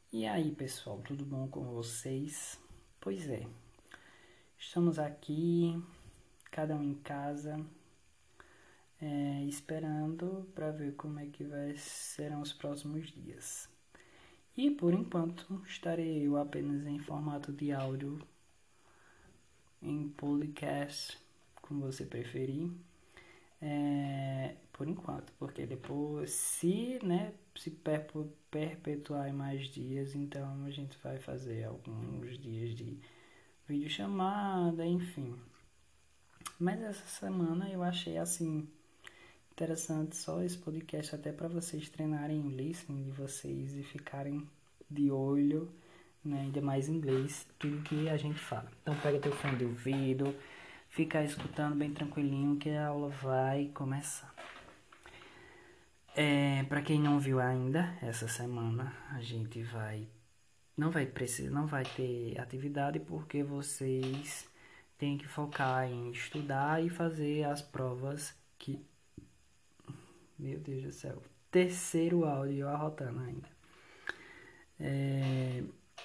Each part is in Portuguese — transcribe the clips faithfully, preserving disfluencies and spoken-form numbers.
E aí, pessoal, tudo bom com vocês? Pois é, estamos aqui, cada um em casa, é, esperando para ver como é que vai, serão os próximos dias. E por enquanto, estarei eu apenas em formato de áudio, em podcast, como você preferir. É, por enquanto, porque depois, se, né, se perpu- perpetuar em mais dias, então a gente vai fazer alguns dias de videochamada, enfim. Mas essa semana eu achei assim interessante só esse podcast até para vocês treinarem o listening de vocês e ficarem de olho, né, ainda mais em inglês, tudo que a gente fala. Então pega teu fone de ouvido, fica escutando bem tranquilinho que a aula vai começar. É, para quem não viu ainda, essa semana a gente vai não vai precisar, não vai ter atividade porque vocês têm que focar em estudar e fazer as provas que, meu Deus do céu, terceiro áudio arrotando ainda. É,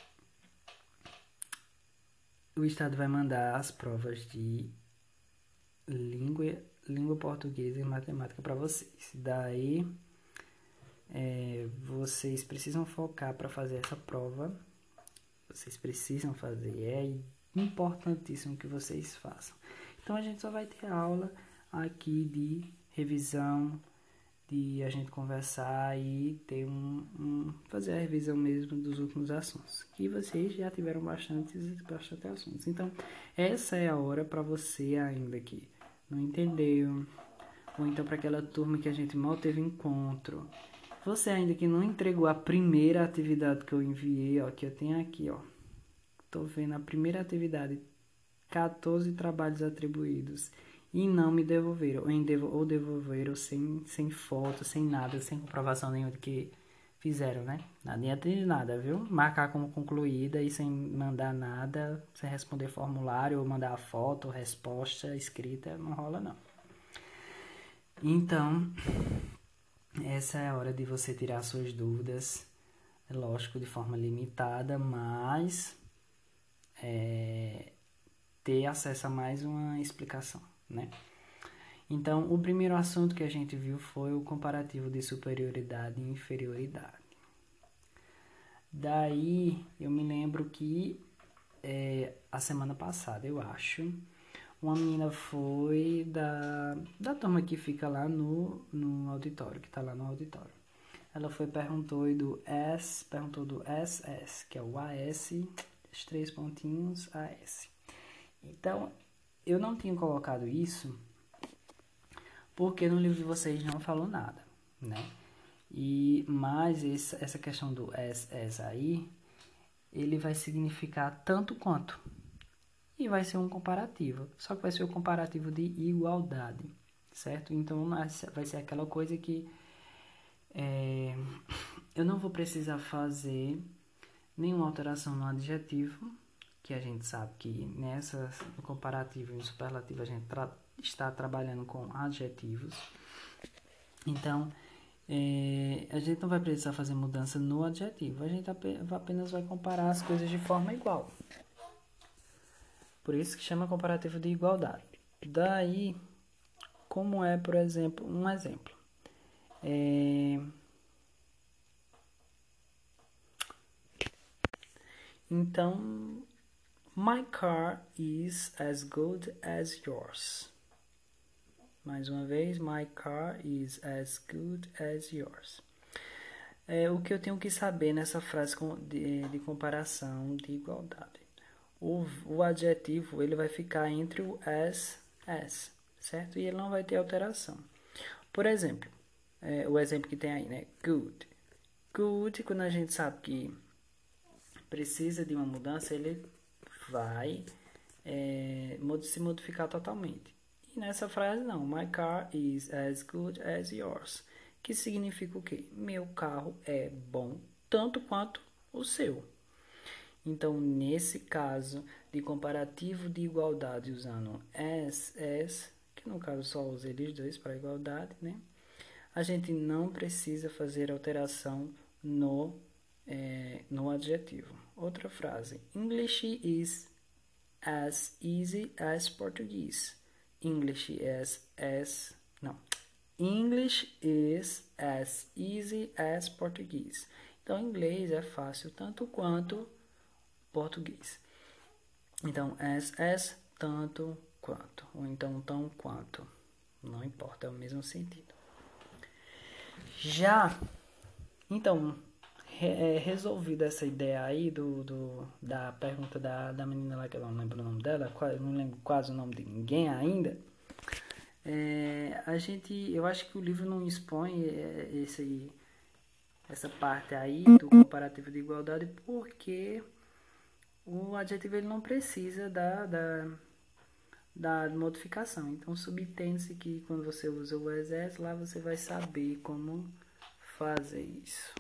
o estado vai mandar as provas de língua, língua portuguesa e matemática para vocês. Daí é, vocês precisam focar para fazer essa prova. Vocês precisam fazer, é importantíssimo que vocês façam. Então a gente só vai ter aula aqui de revisão, de a gente conversar e ter um, um fazer a revisão mesmo dos últimos assuntos. E vocês já tiveram bastante, bastante assuntos. Então essa é a hora para você ainda que não entendeu, ou então para aquela turma que a gente mal teve encontro. Você ainda que não entregou a primeira atividade que eu enviei, ó, que eu tenho aqui, ó. Tô vendo a primeira atividade, quatorze trabalhos atribuídos e não me devolveram, ou, devo, ou devolveram sem, sem foto, sem nada, sem comprovação nenhuma de que fizeram, né? Nada de nada, viu? Marcar como concluída e sem mandar nada, sem responder formulário, ou mandar a foto, resposta escrita, não rola não. Então, essa é a hora de você tirar suas dúvidas, é lógico, de forma limitada, mas é, ter acesso a mais uma explicação, né? Então, o primeiro assunto que a gente viu foi o comparativo de superioridade e inferioridade. Daí, eu me lembro que é, a semana passada, eu acho, uma menina foi da, da turma que fica lá no, no auditório, que tá lá no auditório. Ela foi perguntou do S, perguntou do S S, que é o A S, os três pontinhos A S. Então, eu não tinha colocado isso porque no livro de vocês não falou nada, né? E mas esse, essa questão do S S aí, ele vai significar tanto quanto. E vai ser um comparativo, só que vai ser um comparativo de igualdade, certo? Então vai ser aquela coisa que é, eu não vou precisar fazer nenhuma alteração no adjetivo, que a gente sabe que nessa, no comparativo e no superlativo a gente tra- está trabalhando com adjetivos. Então, é, a gente não vai precisar fazer mudança no adjetivo, a gente apenas vai comparar as coisas de forma igual. Por isso que chama comparativo de igualdade. Daí, como é, por exemplo, um exemplo. É... Então, my car is as good as yours. Mais uma vez, my car is as good as yours. É o que eu tenho que saber nessa frase de, de comparação de igualdade. O, o adjetivo ele vai ficar entre o as, as, certo? E ele não vai ter alteração. Por exemplo, é, o exemplo que tem aí, né? Good. Good, quando a gente sabe que precisa de uma mudança, ele vai é, se modificar totalmente. E nessa frase não, my car is as good as yours, que significa o quê? Meu carro é bom tanto quanto o seu. Então, nesse caso de comparativo de igualdade usando as, as, que no caso só usa eles dois para igualdade, né? A gente não precisa fazer alteração no, é, no adjetivo. Outra frase. English is as easy as Portuguese. English is as... Não. English is as easy as Portuguese. Então, inglês é fácil tanto quanto português. Então, as, as, tanto quanto. Ou então, tão quanto. Não importa, é o mesmo sentido. Já, então, re, é, resolvida essa ideia aí do, do, da pergunta da, da menina lá, que eu não lembro o nome dela, quase, não lembro quase o nome de ninguém ainda, é, a gente, eu acho que o livro não expõe esse, essa parte aí do comparativo de igualdade, porque o adjetivo ele não precisa da... da da modificação. Então, subtende-se que quando você usa o as as, lá você vai saber como fazer isso.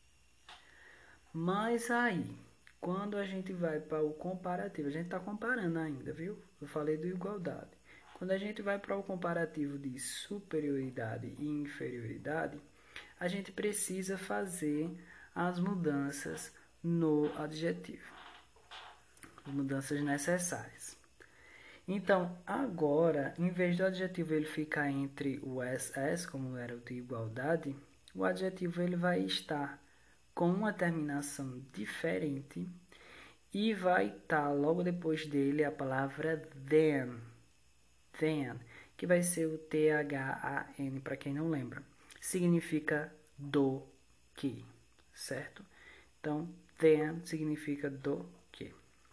Mas aí, quando a gente vai para o comparativo, a gente está comparando ainda, viu? Eu falei do igualdade. Quando a gente vai para o comparativo de superioridade e inferioridade, a gente precisa fazer as mudanças no adjetivo. As mudanças necessárias. Então, agora, em vez do adjetivo ele ficar entre o as, as, como era o de igualdade, o adjetivo ele vai estar com uma terminação diferente e vai estar logo depois dele a palavra then, then, que vai ser o T H A N, para quem não lembra. Significa do que, certo? Então, then significa do que.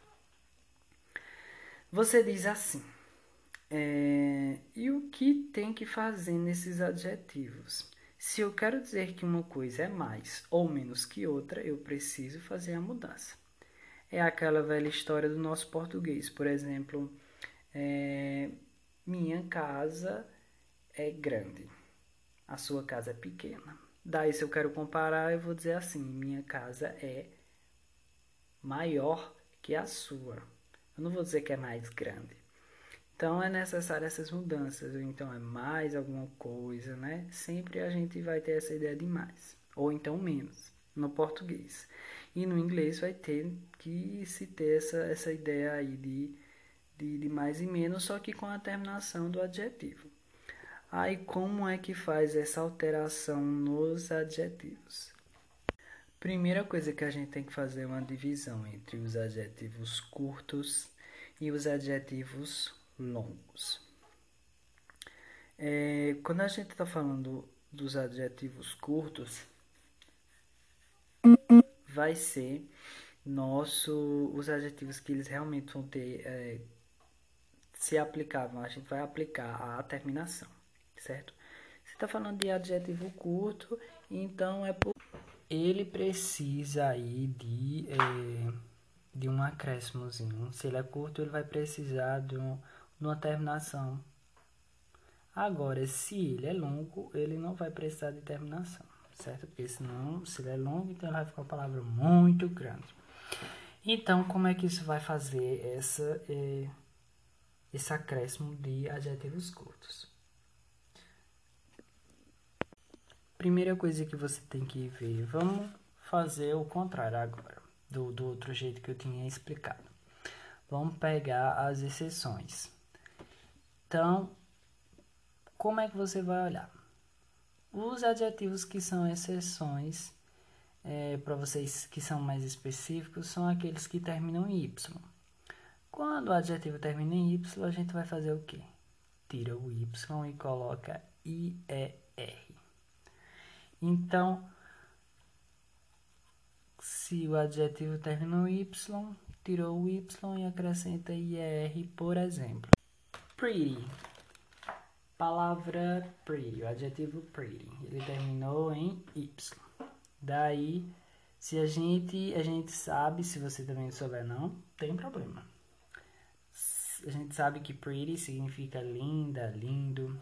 Você diz assim, é, e o que tem que fazer nesses adjetivos? Se eu quero dizer que uma coisa é mais ou menos que outra, eu preciso fazer a mudança. É aquela velha história do nosso português. Por exemplo, é, minha casa é grande, a sua casa é pequena. Daí, se eu quero comparar, eu vou dizer assim, minha casa é maior que a sua. Eu não vou dizer que é mais grande. Então, é necessário essas mudanças. Ou então, é mais alguma coisa, né? Sempre a gente vai ter essa ideia de mais. Ou então, menos. No português. E no inglês vai ter que se ter essa, essa ideia aí de, de, de mais e menos, só que com a terminação do adjetivo. Aí, como é que faz essa alteração nos adjetivos? Primeira coisa que a gente tem que fazer é uma divisão entre os adjetivos curtos e os adjetivos longos. É, quando a gente está falando dos adjetivos curtos, vai ser nosso, os adjetivos que eles realmente vão ter, é, se aplicavam, a gente vai aplicar a terminação, certo? Se está falando de adjetivo curto, então é por... ele precisa aí de, é, de um acréscimozinho. Se ele é curto, ele vai precisar de, um, de uma terminação. Agora, se ele é longo, ele não vai precisar de terminação, certo? Porque senão, se ele é longo, então ele vai ficar uma palavra muito grande. Então, como é que isso vai fazer essa, eh, esse acréscimo de adjetivos curtos? Primeira coisa que você tem que ver, vamos fazer o contrário agora, do, do outro jeito que eu tinha explicado. Vamos pegar as exceções. Então, como é que você vai olhar? Os adjetivos que são exceções, é, para vocês que são mais específicos, são aqueles que terminam em Y. Quando o adjetivo termina em Y, a gente vai fazer o quê? Tira o Y e coloca I E R. Então, se o adjetivo termina em Y, tirou o Y e acrescenta I E R, por exemplo. Pretty. Palavra pretty, o adjetivo pretty, ele terminou em Y. Daí, se a gente, a gente sabe, se você também souber não, tem problema. A gente sabe que pretty significa linda, lindo.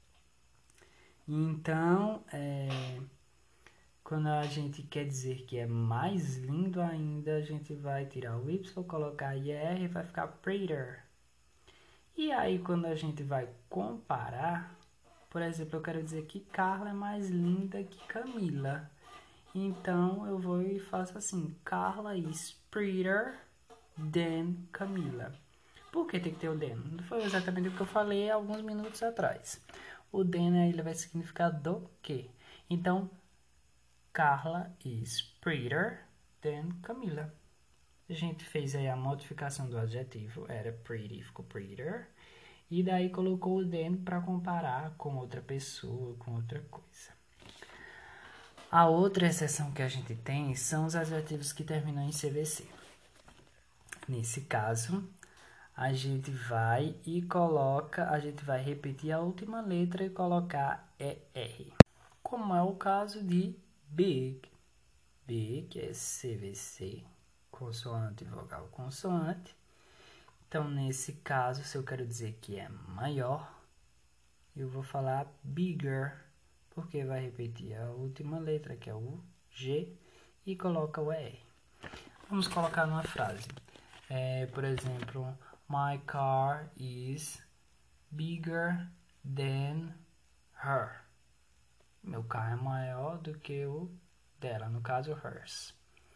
Então, é, quando a gente quer dizer que é mais lindo ainda, a gente vai tirar o Y, colocar I R e vai ficar prettier. E aí, quando a gente vai comparar, por exemplo, eu quero dizer que Carla é mais linda que Camila. Então, eu vou e faço assim. Carla is prettier than Camila. Por que tem que ter o than? Não foi exatamente o que eu falei alguns minutos atrás. O than, ele vai significar do que. Então, Carla is prettier than Camila. A gente fez aí a modificação do adjetivo. Era pretty, ficou prettier. E daí colocou o than para comparar com outra pessoa, com outra coisa. A outra exceção que a gente tem são os adjetivos que terminam em C V C. Nesse caso, a gente vai e coloca, a gente vai repetir a última letra e colocar E R. Como é o caso de big. Big é C V C, consoante, vogal, consoante. Então, nesse caso, se eu quero dizer que é maior, eu vou falar bigger. Porque vai repetir a última letra, que é o G, e coloca o E R. Vamos colocar numa frase. É, por exemplo, my car is bigger than her. Meu carro é maior do que o dela, no caso, hers.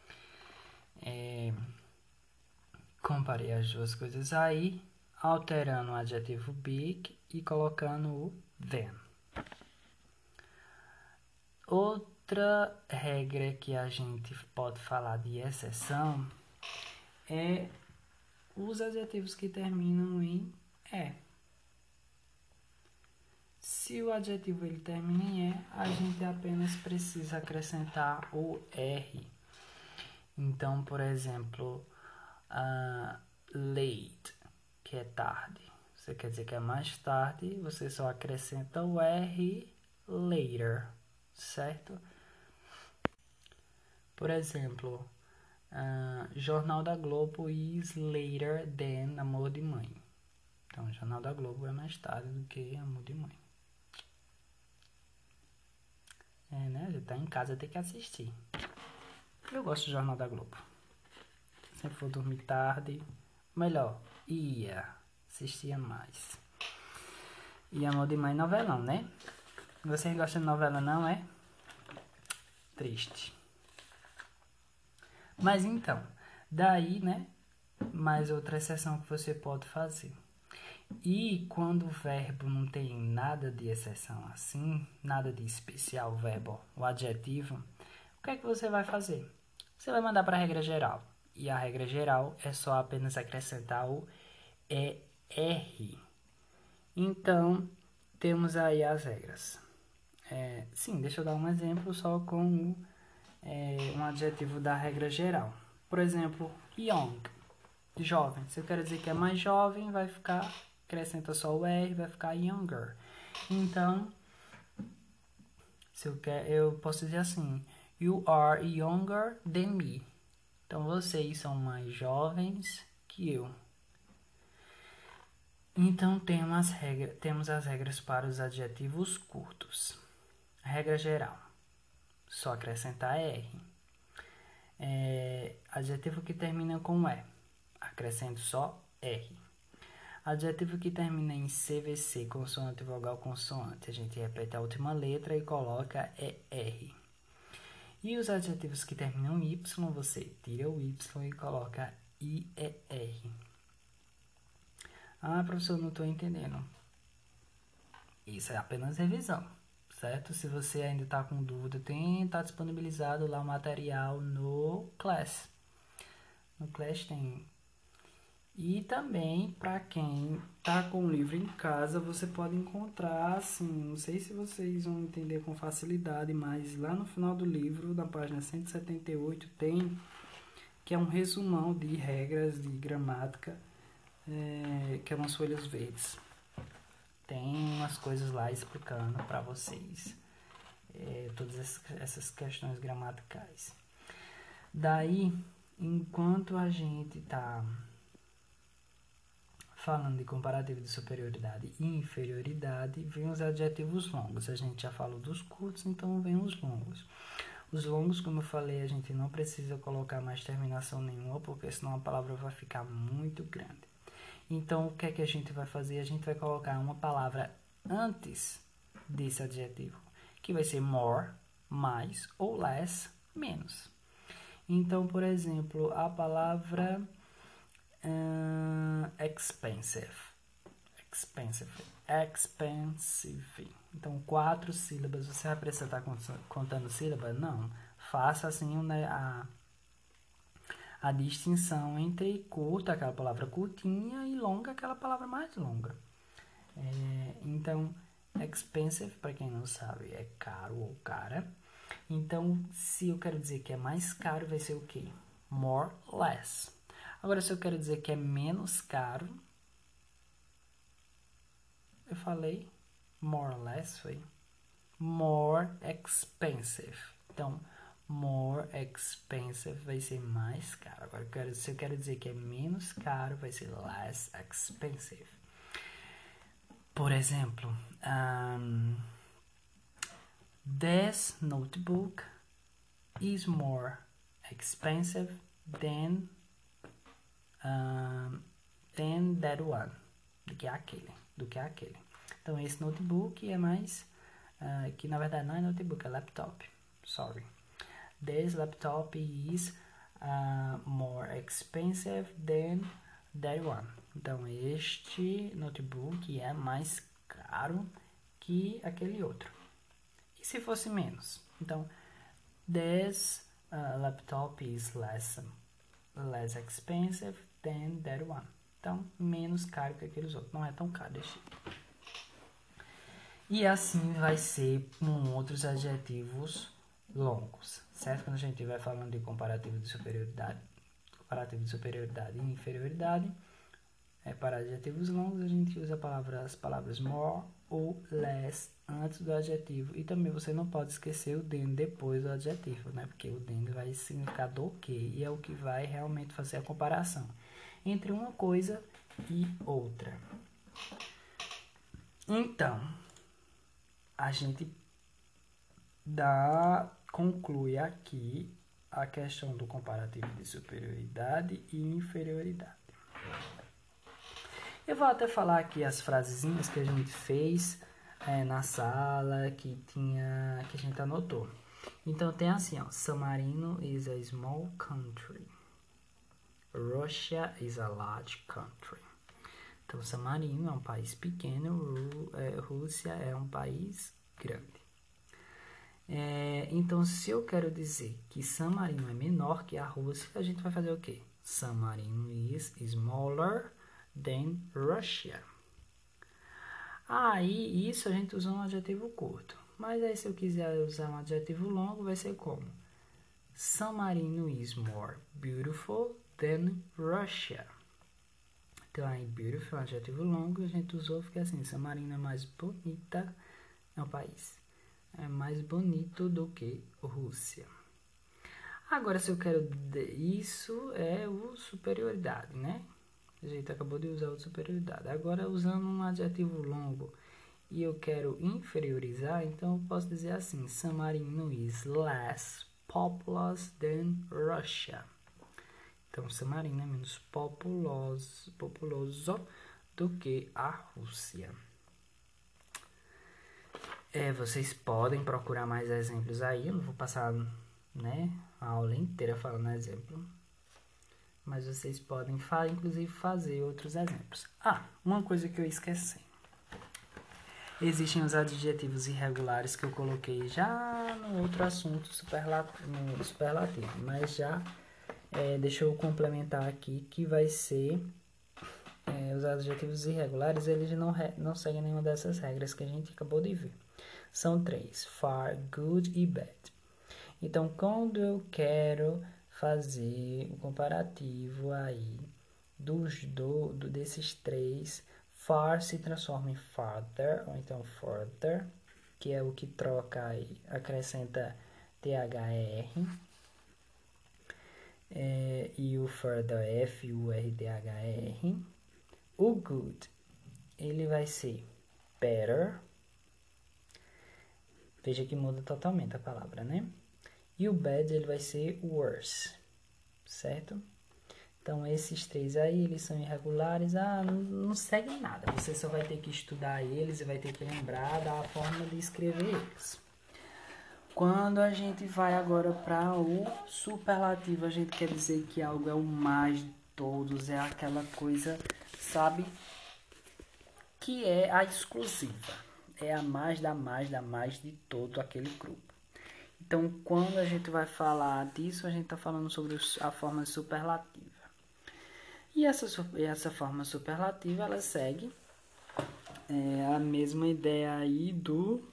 É, comparei as duas coisas aí, alterando o adjetivo big e colocando o than. Outra regra que a gente pode falar de exceção é os adjetivos que terminam em E. Se o adjetivo ele termina em E, a gente apenas precisa acrescentar o R. Então, por exemplo, uh, late, que é tarde. Você quer dizer que é mais tarde, você só acrescenta o R later. Certo? Por exemplo, uh, Jornal da Globo is later than Amor de Mãe. Então, o Jornal da Globo é mais tarde do que Amor de Mãe. É, né? Ele tá em casa, tem que assistir. Eu gosto do Jornal da Globo. Se for dormir tarde, melhor, ia, assistia mais. E Amor de Mãe, novelão, né? Você gosta de novela, não é? Triste. Mas então, daí, né, mais outra exceção que você pode fazer. E quando o verbo não tem nada de exceção assim, nada de especial, o verbo, o adjetivo, o que é que você vai fazer? Você vai mandar para a regra geral. E a regra geral é só apenas acrescentar o E R. Então, temos aí as regras. É, sim, deixa eu dar um exemplo só com o, é, um adjetivo da regra geral. Por exemplo, young, jovem. Se eu quero dizer que é mais jovem, vai ficar, acrescenta só o R, vai ficar younger. Então, se eu, quer, eu posso dizer assim, you are younger than me. Então, vocês são mais jovens que eu. Então, temos as, regras, temos as regras para os adjetivos curtos. Regra geral, só acrescentar R. É, adjetivo que termina com E, acrescento só R. Adjetivo que termina em C V C, consoante, vogal, consoante, a gente repete a última letra e coloca E R. E os adjetivos que terminam em Y, você tira o Y e coloca I E R. Ah, professor, não estou entendendo. Isso é apenas revisão, certo? Se você ainda está com dúvida, tem, tá disponibilizado lá o material no Class. No Class tem. E também, para quem tá com o livro em casa, você pode encontrar, assim, não sei se vocês vão entender com facilidade, mas lá no final do livro, na página cento e setenta e oito, tem, que é um resumão de regras de gramática, é, que é umas folhas verdes. Tem umas coisas lá explicando para vocês é, todas essas questões gramaticais. Daí, enquanto a gente está falando de comparativo de superioridade e inferioridade, vem os adjetivos longos. A gente já falou dos curtos, então vem os longos. Os longos, como eu falei, a gente não precisa colocar mais terminação nenhuma, porque senão a palavra vai ficar muito grande. Então, o que é que a gente vai fazer? A gente vai colocar uma palavra antes desse adjetivo, que vai ser more, mais, ou less, menos. Então, por exemplo, a palavra uh, expensive. Expensive. Expensive. Então, quatro sílabas. Você vai precisar estar contando sílabas? Não. Faça assim, né, a, a distinção entre curta, aquela palavra curtinha, e longa, aquela palavra mais longa. É, então, expensive, para quem não sabe, é caro ou cara. Então, se eu quero dizer que é mais caro, vai ser o quê? More, less. Agora, se eu quero dizer que é menos caro, eu falei more or less, foi more expensive. Então, more expensive vai ser mais caro. Agora, eu quero, se eu quero dizer que é menos caro, vai ser less expensive. Por exemplo, um, this notebook is more expensive than, um, than that one. Do que aquele. Do que aquele. Então, esse notebook é mais... Uh, que, na verdade, não é notebook, é laptop. Sorry. This laptop is uh, more expensive than that one. Então, este notebook é mais caro que aquele outro. E se fosse menos? Então, this uh, laptop is less, less expensive than that one. Então, menos caro que aqueles outros. Não é tão caro este. E assim vai ser com outros adjetivos longos, certo? Quando a gente estiver falando de comparativo de superioridade, comparativo de superioridade e inferioridade, é, para adjetivos longos a gente usa a palavra, as palavras more ou less antes do adjetivo. E também você não pode esquecer o than depois do adjetivo, né? Porque o than vai significar do que, e é o que vai realmente fazer a comparação entre uma coisa e outra. Então, a gente dá, conclui aqui a questão do comparativo de superioridade e inferioridade. Eu vou até falar aqui as frasezinhas que a gente fez é, na sala, que, tinha, que a gente anotou. Então, tem assim, ó, San Marino is a small country. Russia is a large country. Então, San Marino é um país pequeno, Ru, é, Rússia é um país grande. É, então, se eu quero dizer que San Marino é menor que a Rússia, a gente vai fazer o quê? San Marino is smaller than Russia. Aí, isso a gente usa um adjetivo curto. Mas aí, se eu quiser usar um adjetivo longo, vai ser como? San Marino is more beautiful than Russia. Então, aí, beautiful é um adjetivo longo, a gente usou, fica assim, San Marino é mais bonita, é um país, é mais bonito do que Rússia. Agora, se eu quero, isso é o superioridade, né? A gente acabou de usar o superioridade. Agora, usando um adjetivo longo e eu quero inferiorizar, então eu posso dizer assim, San Marino is less populous than Russia. Então, San Marino é menos populoso, populoso do que a Rússia. É, vocês podem procurar mais exemplos aí. Eu não vou passar, né, a aula inteira falando exemplo. Mas vocês podem, inclusive, fazer outros exemplos. Ah, uma coisa que eu esqueci. Existem os adjetivos irregulares que eu coloquei já no outro assunto, superlativo, no superlativo. Mas já... É, deixa eu complementar aqui, que vai ser é, os adjetivos irregulares, eles não, re, não seguem nenhuma dessas regras que a gente acabou de ver. São três, far, good e bad. Então, quando eu quero fazer o comparativo aí dos, do, do, desses três, far se transforma em farther, ou então further, que é o que troca aí, acrescenta T H R. É, e o further F U R D H R. O good, ele vai ser better. Veja que muda totalmente a palavra, né? E o bad, ele vai ser worse, certo? Então, esses três aí, eles são irregulares. Ah, não, não seguem nada. Você só vai ter que estudar eles e vai ter que lembrar da forma de escrever eles. Quando a gente vai agora para o superlativo, a gente quer dizer que algo é o mais de todos, é aquela coisa, sabe, que é a exclusiva. É a mais da mais da mais de todo aquele grupo. Então, quando a gente vai falar disso, a gente está falando sobre a forma superlativa. E essa, essa forma superlativa, ela segue é, a mesma ideia aí do,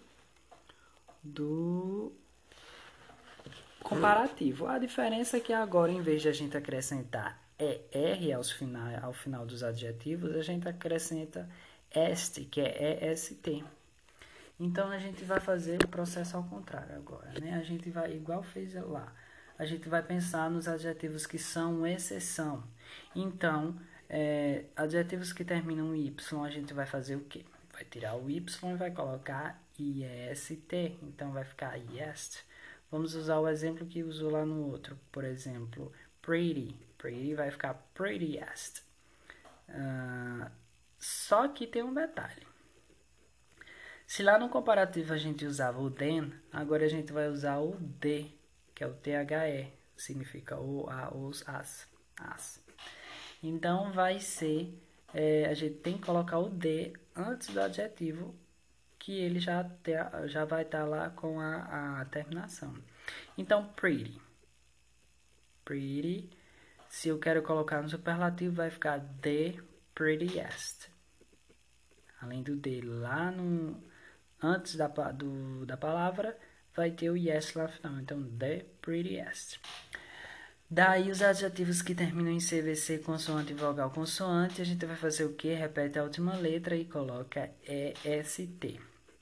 do comparativo. A diferença é que agora, em vez de a gente acrescentar er aos final, ao final dos adjetivos, a gente acrescenta est, que é est. Então, a gente vai fazer o processo ao contrário agora, né? A gente vai, igual fez lá, a gente vai pensar nos adjetivos que são exceção. Então, é, adjetivos que terminam em y, a gente vai fazer o quê? Vai tirar o y e vai colocar ist. Então, vai ficar ist. Vamos usar o exemplo que usou lá no outro. Por exemplo, pretty. Pretty vai ficar prettiest. Uh, só que tem um detalhe. Se lá no comparativo a gente usava o then, agora a gente vai usar o de, que é o the, significa o, a, os, as, as. Então vai ser, é, a gente tem que colocar o de antes do adjetivo, que ele já, te, já vai estar tá lá com a, a terminação. Então, pretty. Pretty. Se eu quero colocar no superlativo, vai ficar the prettiest. Além do de lá no... antes da, do, da palavra, vai ter o yes lá no final. Então, the prettiest. Daí, os adjetivos que terminam em C V C, consoante, vogal, consoante, a gente vai fazer o quê? Repete a última letra e coloca E S T.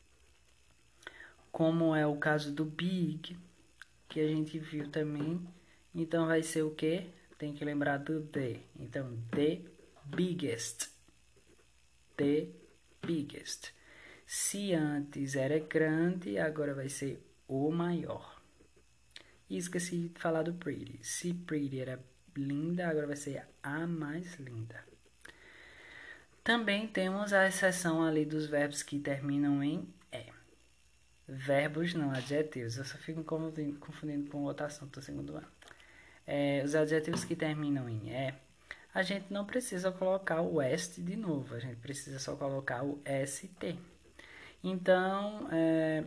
Como é o caso do big, que a gente viu também. Então, vai ser o quê? Tem que lembrar do the. Então, the biggest. The biggest. Se antes era grande, agora vai ser o maior. E esqueci de falar do pretty. Se pretty era linda, agora vai ser a mais linda. Também temos a exceção ali dos verbos que terminam em E. Verbos não, adjetivos. Eu só fico confundindo, confundindo com outra assunto do segundo ano. É, os adjetivos que terminam em E, a gente não precisa colocar o est de novo. A gente precisa só colocar o st. Então, é,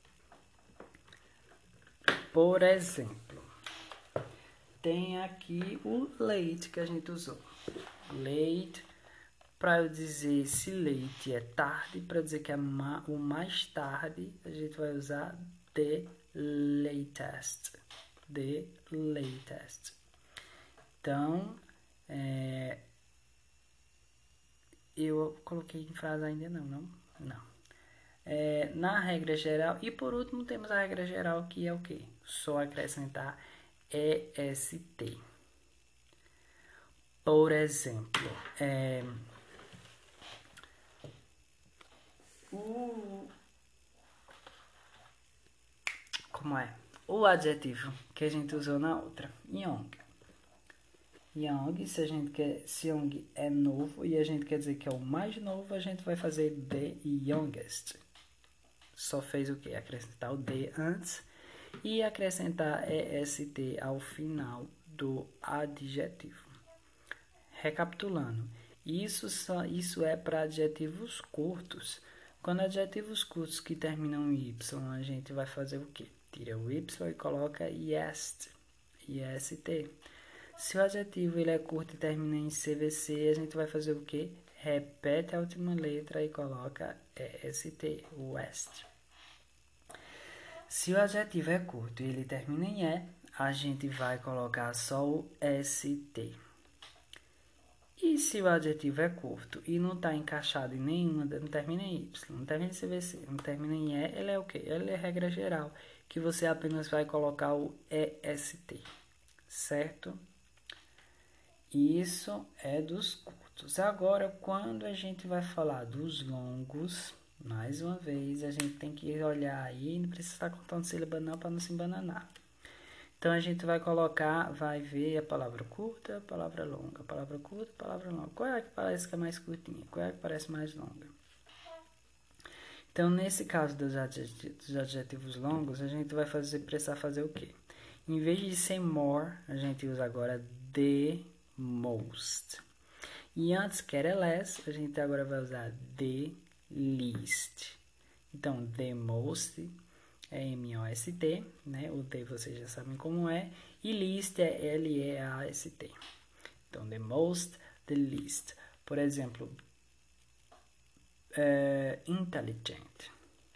por exemplo, tem aqui o late que a gente usou. Late, para eu dizer se late é tarde, para dizer que é ma, o mais tarde, a gente vai usar the latest. The latest. Então, é, eu coloquei em frase ainda não, não? Não. É, na regra geral, e por último temos a regra geral, que é o que? Só acrescentar est. Por exemplo, é, o, como é? O adjetivo que a gente usou na outra, young. Young, se a gente quer, se young é novo e a gente quer dizer que é o mais novo, a gente vai fazer the youngest. Só fez o que? Acrescentar o de antes e acrescentar est ao final do adjetivo. Recapitulando, isso, só, isso é para adjetivos curtos. Quando adjetivos curtos que terminam em y, a gente vai fazer o que? Tira o y e coloca est, ist. Se o adjetivo ele é curto e termina em C V C, a gente vai fazer o que? Repete a última letra e coloca est, west. Se o adjetivo é curto e ele termina em E, a gente vai colocar só o st. E se o adjetivo é curto e não está encaixado em nenhuma, não termina em Y, não termina em C V C, não termina em E, ele é o quê? Ele é regra geral, que você apenas vai colocar o est, certo? Isso é dos curtos. Agora, quando a gente vai falar dos longos, mais uma vez, a gente tem que olhar aí, não precisa estar contando sílaba não, para não se embananar. Então, a gente vai colocar, vai ver a palavra curta, a palavra longa, a palavra curta, a palavra longa. Qual é a que parece que é mais curtinha? Qual é a que parece mais longa? Então, nesse caso dos adjetivos, dos adjetivos longos, a gente vai fazer, precisar fazer o quê? Em vez de ser more, a gente usa agora the most. E antes que era less, a gente agora vai usar the least. Então, the most é M O S T, né? O the vocês já sabem como é. E least é L E A S T. Então, the most, the least. Por exemplo, uh, intelligent.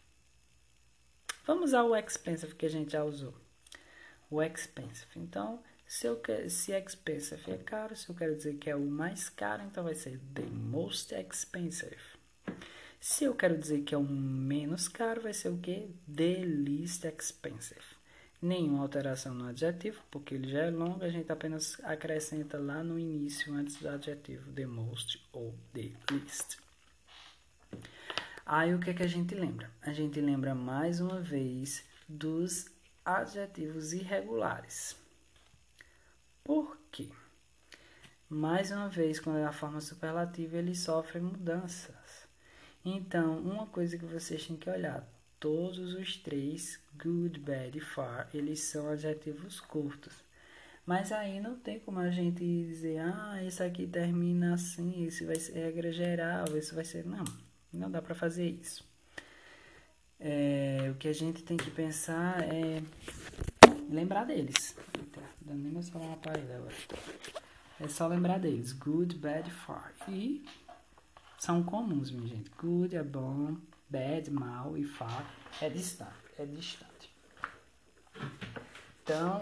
Vamos usar o expensive que a gente já usou. O expensive. Então, se, eu quer, se expensive é caro, se eu quero dizer que é o mais caro, então vai ser the most expensive. Se eu quero dizer que é o menos caro, vai ser o quê? The least expensive. Nenhuma alteração no adjetivo, porque ele já é longo, a gente apenas acrescenta lá no início, antes do adjetivo, the most ou the least. Aí o que é que a gente lembra? A gente lembra mais uma vez dos adjetivos irregulares. Por quê? Mais uma vez, quando é a forma superlativa, ele sofre mudanças. Então, uma coisa que vocês têm que olhar, todos os três, good, bad e far, eles são adjetivos curtos. Mas aí não tem como a gente dizer, ah, esse aqui termina assim, esse vai ser regra geral, esse vai ser... Não, não dá para fazer isso. É, o que a gente tem que pensar é lembrar deles. Eita, dando nem meu celular para ele agora. É só lembrar deles, good, bad, far. E são comuns, minha gente. Good é bom, bad, mal e far é distante. É distante. Então,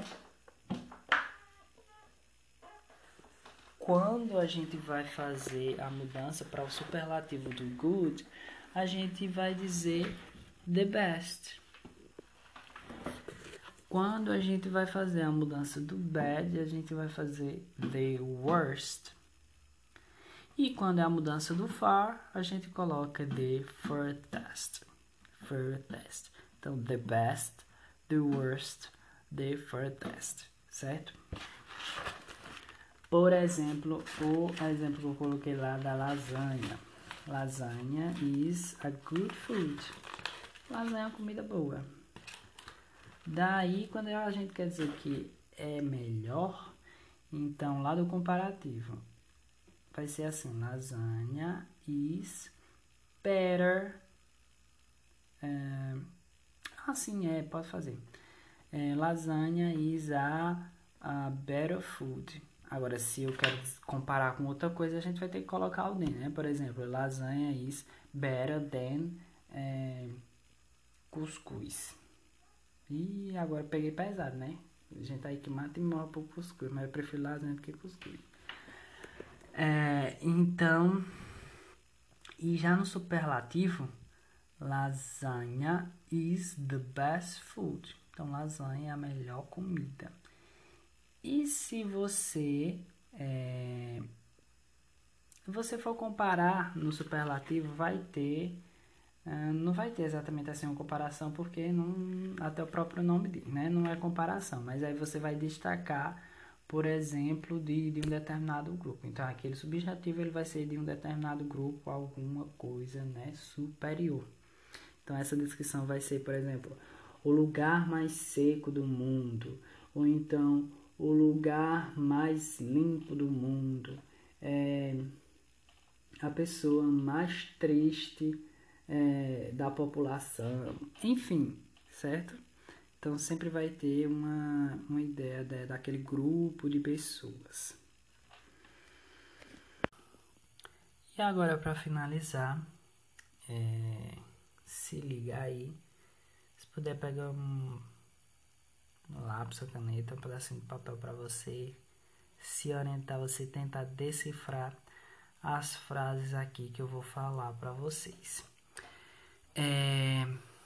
quando a gente vai fazer a mudança para o superlativo do good, a gente vai dizer the best. Quando a gente vai fazer a mudança do bad, a gente vai fazer the worst. E quando é a mudança do far, a gente coloca the furthest. Furthest. Então, the best, the worst, the furthest. Certo? Por exemplo, o exemplo que eu coloquei lá da lasanha. Lasanha is a good food. Lasanha é uma comida boa. Daí, quando a gente quer dizer que é melhor, então lá do comparativo vai ser assim, lasanha is better. É, assim é, pode fazer. É, lasanha is a, a better food. Agora, se eu quero comparar com outra coisa, a gente vai ter que colocar o than, né? Por exemplo, lasanha is better than é, cuscuz. E agora peguei pesado, né? A gente tá aí que mata e morre por cuscuz, mas eu prefiro lasanha do que cuscuz. É, então, e já no superlativo, lasanha is the best food. Então, lasanha é a melhor comida. E se você, é, você for comparar no superlativo, vai ter... Uh, não vai ter exatamente assim uma comparação, porque não, até o próprio nome diz, né? Não é comparação, mas aí você vai destacar, por exemplo, de, de um determinado grupo. Então, aquele subjetivo ele vai ser de um determinado grupo, alguma coisa, né, superior. Então, essa descrição vai ser, por exemplo, o lugar mais seco do mundo, ou então o lugar mais limpo do mundo, é, a pessoa mais triste É, da população, enfim, certo? Então sempre vai ter uma, uma ideia de, daquele grupo de pessoas. E agora, para finalizar, é, se liga aí, se puder pegar um, um lápis ou caneta, um pedacinho de papel para você se orientar, você tentar decifrar as frases aqui que eu vou falar para vocês. É,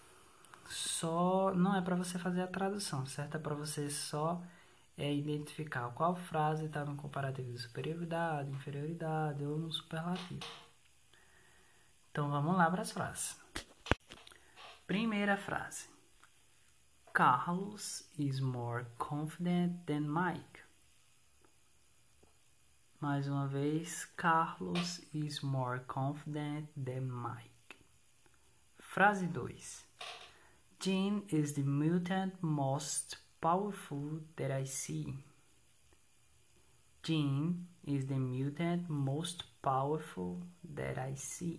só não é para você fazer a tradução, certo? É para você só é, identificar qual frase está no comparativo de superioridade, inferioridade ou no superlativo. Então vamos lá para as frases. Primeira frase: Carlos is more confident than Mike. Mais uma vez, Carlos is more confident than Mike. Frase dois. Jean is the mutant most powerful that I see. Jean is the mutant most powerful that I see.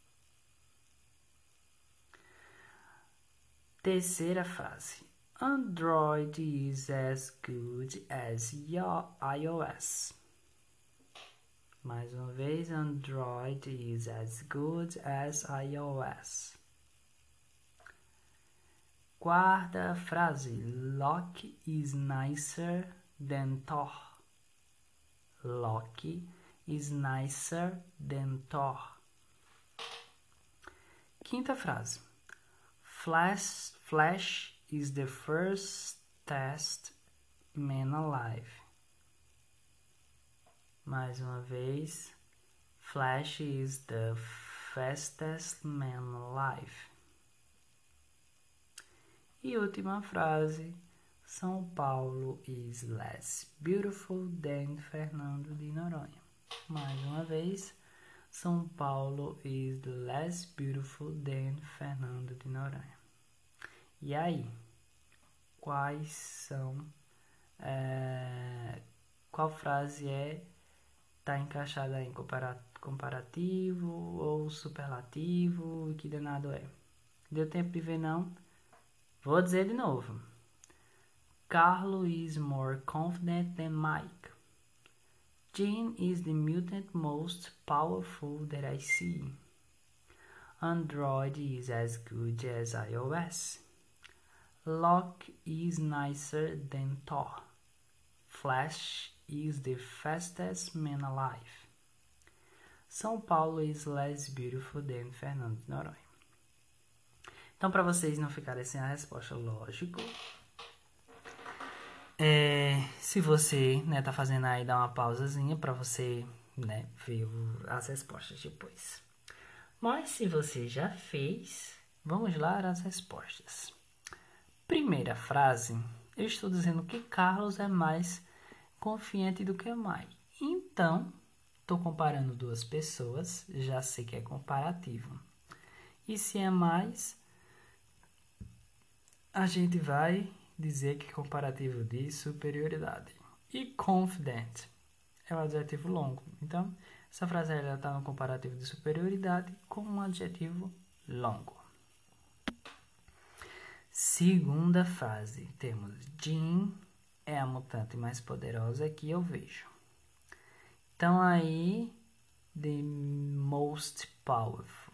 Terceira frase. Android is as good as your iOS. Mais uma vez, Android is as good as iOS. Quarta frase. Loki is nicer than Thor. Loki is nicer than Thor. Quinta frase. Flash, Flash is the first fast man alive. Mais uma vez. Flash is the fastest man alive. E última frase. São Paulo is less beautiful than Fernando de Noronha. Mais uma vez. São Paulo is less beautiful than Fernando de Noronha. E aí? Quais são... É, qual frase é... Está encaixada em comparativo ou superlativo? E que danado é? Deu tempo de ver, não? Vou dizer de novo. Carlo is more confident than Mike. Jean is the mutant most powerful that I see. Android is as good as iOS. Loki is nicer than Thor. Flash is the fastest man alive. São Paulo is less beautiful than Fernando de Noronha. Então, para vocês não ficarem sem a resposta, lógico. É, se você, né, tá fazendo aí, dá uma pausazinha para você, né, ver o, as respostas depois. Mas se você já fez, vamos lá as respostas. Primeira frase, eu estou dizendo que Carlos é mais confiante do que Mike. Então, estou comparando duas pessoas, já sei que é comparativo. E se é mais, a gente vai dizer que é comparativo de superioridade. E confident é um adjetivo longo. Então, essa frase está no comparativo de superioridade com um adjetivo longo. Segunda frase, temos Jean é a mutante mais poderosa que eu vejo. Então, aí, the most powerful.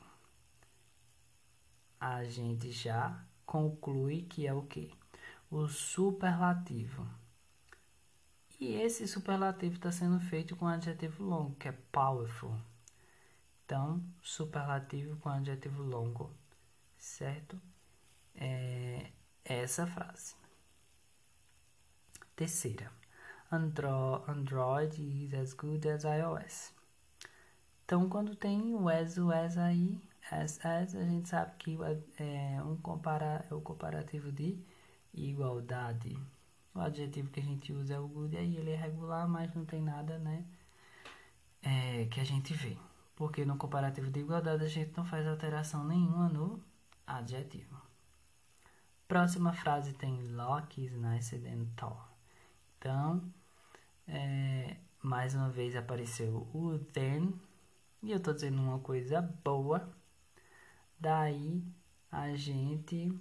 A gente já conclui que é o quê? O superlativo. E esse superlativo está sendo feito com um adjetivo longo, que é powerful. Então, superlativo com adjetivo longo, certo? É essa frase. Terceira. Andro- Android is as good as iOS. Então, quando tem o as, o as aí, as, as, a gente sabe que é, um compara, é o comparativo de igualdade. O adjetivo que a gente usa é o good, aí ele é regular, mas não tem nada, né, é, que a gente vê. Porque no comparativo de igualdade a gente não faz alteração nenhuma no adjetivo. Próxima frase tem Loki is nicer than Thor. Então, é, mais uma vez apareceu o then, e eu estou dizendo uma coisa boa. Daí a gente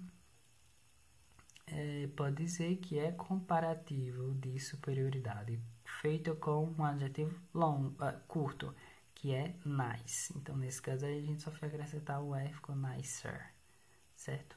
é, pode dizer que é comparativo de superioridade, feito com um adjetivo long, uh, curto, que é nice. Então, nesse caso aí, a gente só foi acrescentar o R, ficou nicer, certo?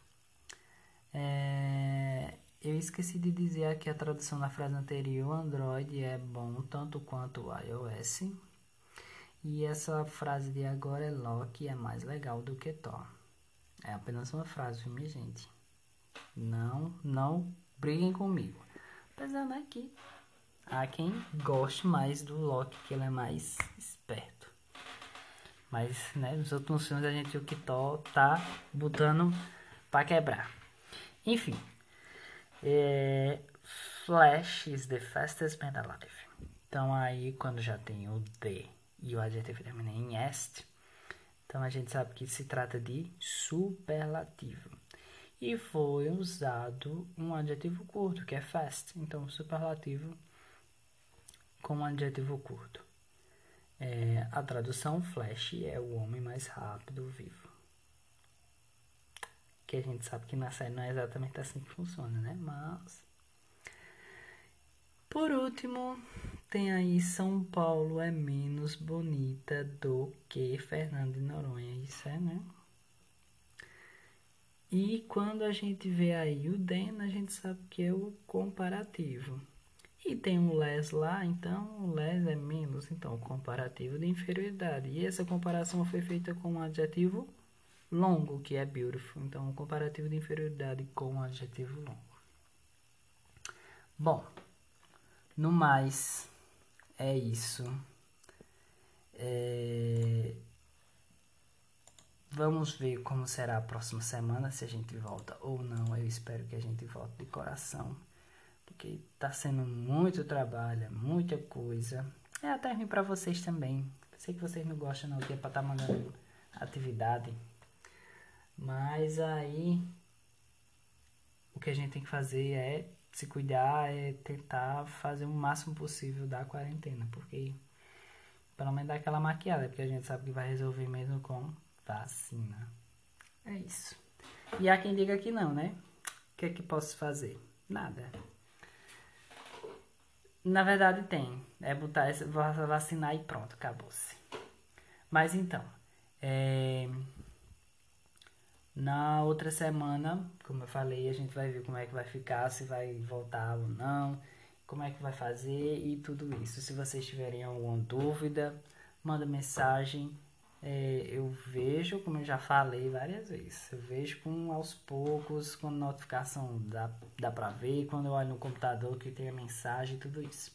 É, eu esqueci de dizer aqui a tradução da frase anterior. Android é bom tanto quanto o iOS. E essa frase de agora é Loki é mais legal do que Thor. É apenas uma frase, viu, minha gente? Não, não briguem comigo. Apesar, né, que há quem goste mais do Loki, que ele é mais esperto. Mas, né, nos outros filmes a gente viu que Thor tá botando pra quebrar. Enfim. É, Flash is the fastest man alive. Então aí, quando já tem o the e o adjetivo termina em est, Então a gente sabe que se trata de superlativo. E foi usado um adjetivo curto, que é fast. Então, superlativo com um adjetivo curto. É, a tradução Flash é o homem mais rápido vivo. Que a gente sabe que na série não é exatamente assim que funciona, né? Mas... Por último, tem aí São Paulo é menos bonita do que Fernando de Noronha. Isso é, né? E quando a gente vê aí o then, a gente sabe que é o comparativo. E tem um less lá, então o less é menos, então o comparativo de inferioridade. E essa comparação foi feita com um adjetivo longo, que é beautiful. Então o comparativo de inferioridade com um adjetivo longo. Bom, no mais, é isso. É... Vamos ver como será a próxima semana, se a gente volta ou não. Eu espero que a gente volte de coração, porque tá sendo muito trabalho, muita coisa. É até ruim pra vocês também. Sei que vocês não gostam não, que é pra estar tá mandando atividade. Mas aí, o que a gente tem que fazer é se cuidar, é tentar fazer o máximo possível da quarentena, porque pelo menos dá aquela maquiada, porque a gente sabe que vai resolver mesmo com vacina. É isso. E há quem diga que não, né? O que é que posso fazer? Nada. Na verdade tem. É botar, vacinar e pronto, acabou-se. Mas então, é... na outra semana, como eu falei, a gente vai ver como é que vai ficar, se vai voltar ou não, como é que vai fazer e tudo isso. Se vocês tiverem alguma dúvida, manda mensagem. É, eu vejo, como eu já falei várias vezes, eu vejo com aos poucos, com notificação dá, dá pra ver, quando eu olho no computador que tem a mensagem e tudo isso.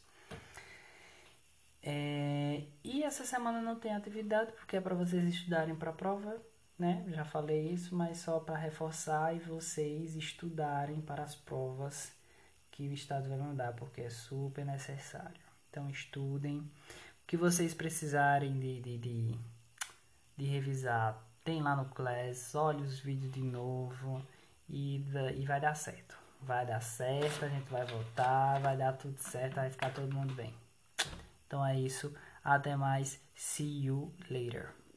É, e essa semana não tem atividade, porque é para vocês estudarem para a prova, né? Já falei isso, mas só para reforçar e vocês estudarem para as provas que o Estado vai mandar, porque é super necessário. Então estudem. O que vocês precisarem de, de, de de revisar, tem lá no Class, olhe os vídeos de novo e, e vai dar certo. Vai dar certo, a gente vai voltar, vai dar tudo certo, vai ficar todo mundo bem. Então é isso, até mais, see you later.